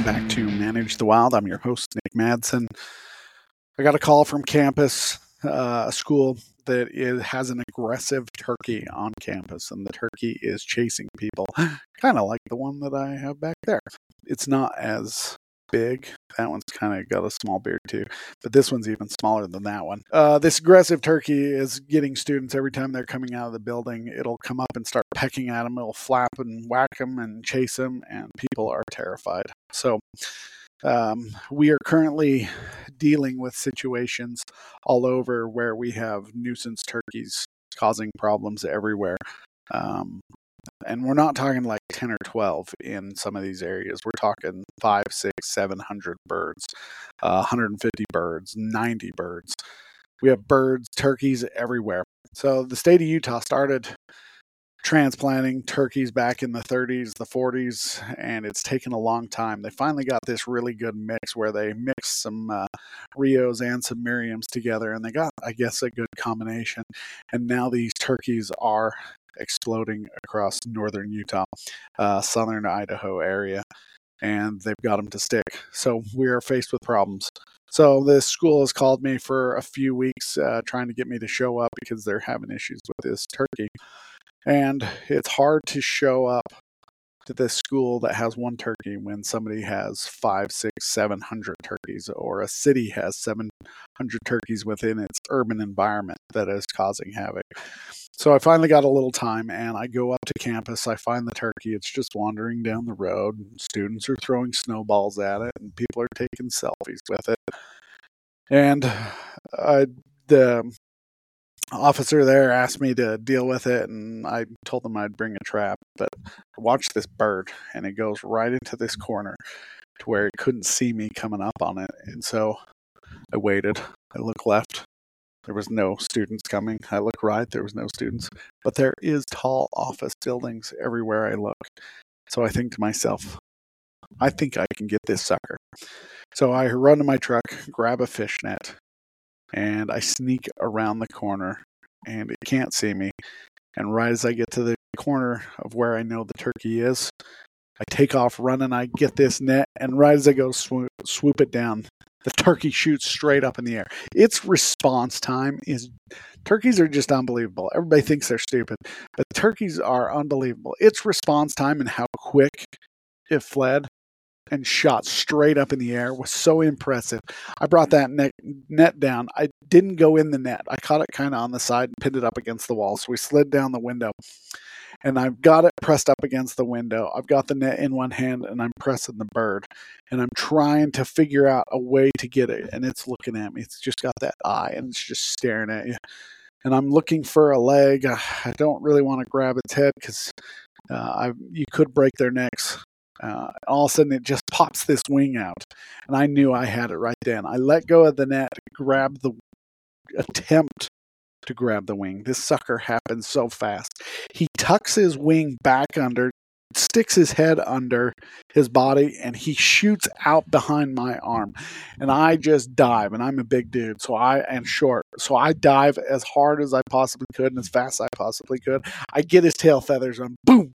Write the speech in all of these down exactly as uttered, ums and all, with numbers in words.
welcome back to Manage the Wild. I'm your host, Nick Madsen. I got a call from campus, uh, a school that is, has an aggressive turkey on campus, and the turkey is chasing people, kind of like the one that I have back there. It's not as big. That one's kind of got a small beard too, but this one's even smaller than that one. Uh, this aggressive turkey is getting students every time they're coming out of the building. It'll come up and start pecking at them. It'll flap and whack them and chase them, and people are terrified. So um, we are currently dealing with situations all over where we have nuisance turkeys causing problems everywhere. Um, And we're not talking like ten or twelve in some of these areas. We're talking five, six, seven hundred birds, uh, one hundred fifty birds, ninety birds. We have birds, turkeys everywhere. So the state of Utah started transplanting turkeys back in the thirties, the forties, and it's taken a long time. They finally got this really good mix where they mixed some uh, Rios and some Merriams together, and they got, I guess, a good combination. And now these turkeys are exploding across northern Utah, uh, southern Idaho area, and they've got them to stick. So we are faced with problems. So this school has called me for a few weeks uh, trying to get me to show up because they're having issues with this turkey. And it's hard to show up to this school that has one turkey when somebody has five, six, seven hundred turkeys, or a city has seven hundred turkeys within its urban environment that is causing havoc. So I finally got a little time, and I go up to campus. I find the turkey. It's just wandering down the road. Students are throwing snowballs at it, and people are taking selfies with it. And I, the officer there asked me to deal with it, and I told them I'd bring a trap. But I watched this bird, and it goes right into this corner to where it couldn't see me coming up on it. And so I waited. I looked left. There was no students coming. I looked right. There was no students. But there is tall office buildings everywhere I look. So I think to myself, I think I can get this sucker. So I run to my truck, grab a fish net, and I sneak around the corner, and it can't see me. And right as I get to the corner of where I know the turkey is, I take off running. I get this net, and right as I go swoop, swoop it down, the turkey shoots straight up in the air. Its response time is, turkeys are just unbelievable. Everybody thinks they're stupid, but turkeys are unbelievable. Its response time and how quick it fled and shot straight up in the air was so impressive. I brought that net, net down. I didn't go in the net. I caught it kind of on the side and pinned it up against the wall. So we slid down the window, and I've got it pressed up against the window. I've got the net in one hand, and I'm pressing the bird, and I'm trying to figure out a way to get it. And it's looking at me. It's just got that eye, and it's just staring at you. And I'm looking for a leg. I don't really want to grab its head because uh, I you could break their necks. Uh, all of a sudden, it just pops this wing out, and I knew I had it right then. I let go of the net, grab the attempt to grab the wing. This sucker happens so fast. He tucks his wing back under, sticks his head under his body, and he shoots out behind my arm. And I just dive, and I'm a big dude, so I and short. So I dive as hard as I possibly could and as fast as I possibly could. I get his tail feathers on, boom!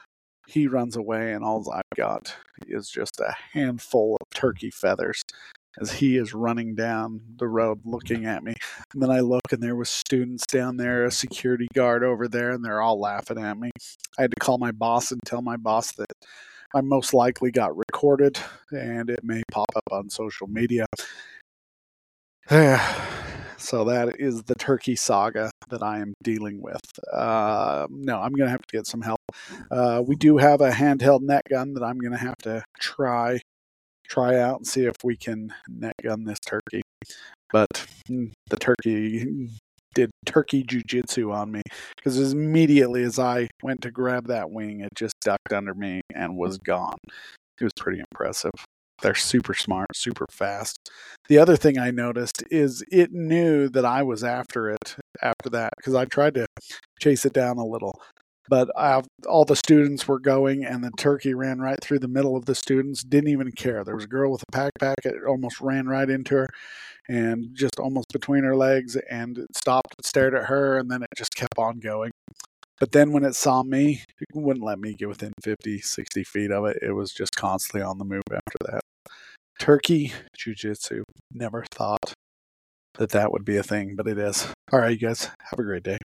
He runs away, and all I've got is just a handful of turkey feathers as he is running down the road looking at me. And then I look, and there was students down there, a security guard over there, and they're all laughing at me. I had to call my boss and tell my boss that I most likely got recorded, and it may pop up on social media. So that is the turkey saga that I am dealing with. Uh, no, I'm going to have to get some help. Uh, we do have a handheld net gun that I'm going to have to try try out and see if we can net gun this turkey. But the turkey did turkey jujitsu on me, because as immediately as I went to grab that wing, it just ducked under me and was gone. It was pretty impressive. They're super smart, super fast. The other thing I noticed is it knew that I was after it after that, because I tried to chase it down a little. But I've, all the students were going, and the turkey ran right through the middle of the students, didn't even care. There was a girl with a backpack. It almost ran right into her and just almost between her legs, and it stopped and stared at her, and then it just kept on going. But then when it saw me, it wouldn't let me get within fifty, sixty feet of it. It was just constantly on the move after that. Turkey jiu-jitsu. Never thought that that would be a thing, but it is. All right, you guys, have a great day.